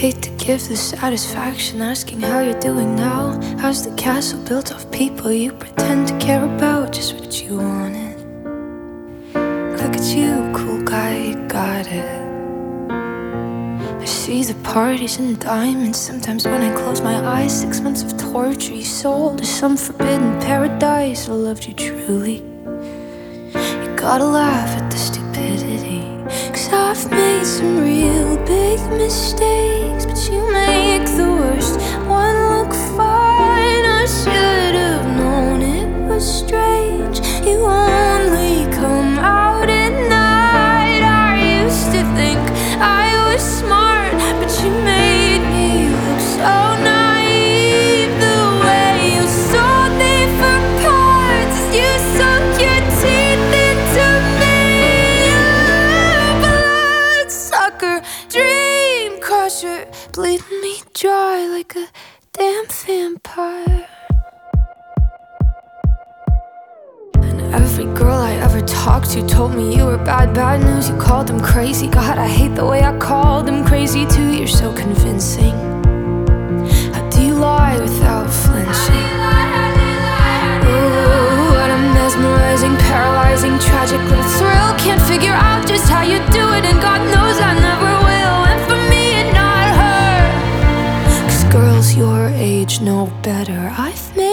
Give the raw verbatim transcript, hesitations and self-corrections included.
hate to give the satisfaction asking how you're doing now. How's the castle built of people you pretend to care about? Just what you wanted. Look at you, cool guy, you got it. I see the parties and diamonds. Sometimes when I close my eyes, six months of torture you sold to some forbidden paradise. I loved you truly. You gotta laugh at the stupidity, 'cause I've made some real big mistakes, but you make the worst one look fine. I should have known it was strange. You only come out at night. I used to think I was smart, but you made me look so naive. The way you sold me for parts, you sunk your teeth into me. Bloodsucker, dream crusher, bleeding me dry like a damn vampire. And every girl I ever talked to told me you were bad, bad news. You called them crazy. God, I hate the way I called them crazy too. You're so convincing. How do you lie without flinching? Ooh, what a mesmerizing, paralyzing, tragic little thrill. Can't figure out just how you do it, and God knows I never will. And for me and not her, 'cause girls your age know better. I've made